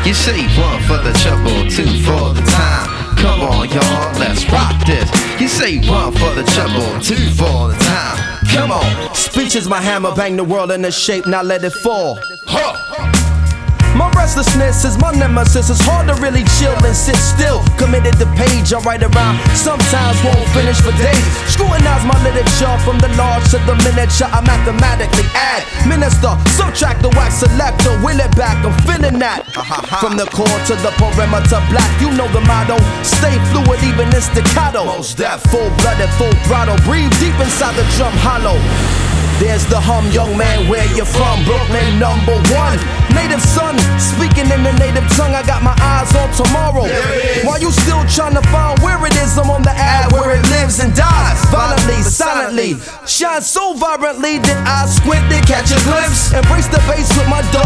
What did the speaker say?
You say 1 for the trouble, 2 for the time. Come on, y'all, let's rock this. You say 1 for the trouble, 2 for the time. Come on. Speech is my hammer, bang the world into shape, now let it fall. Huh. My restlessness is my nemesis. It's hard to really chill and sit still. Committed to page, I write around. Sometimes won't finish for days. Scrutinize my literature from the large to the miniature. I mathematically add, minister, subtract the wax selector. Will it back, I'm feeling that. From the core to the perimeter, black. You know the motto. Stay fluid, even in staccato. Most that full-blooded, full throttle. Breathe deep inside the drum hollow. There's the hum, young man, where you from? Brooklyn #1. Native son, speaking in the native tongue. I got my eyes on tomorrow. While you still trying to find where it is, I'm on the ad where it lives and dies. Violently, silently, shine so vibrantly that I squint to catch a glimpse. Embrace the bass with my dog.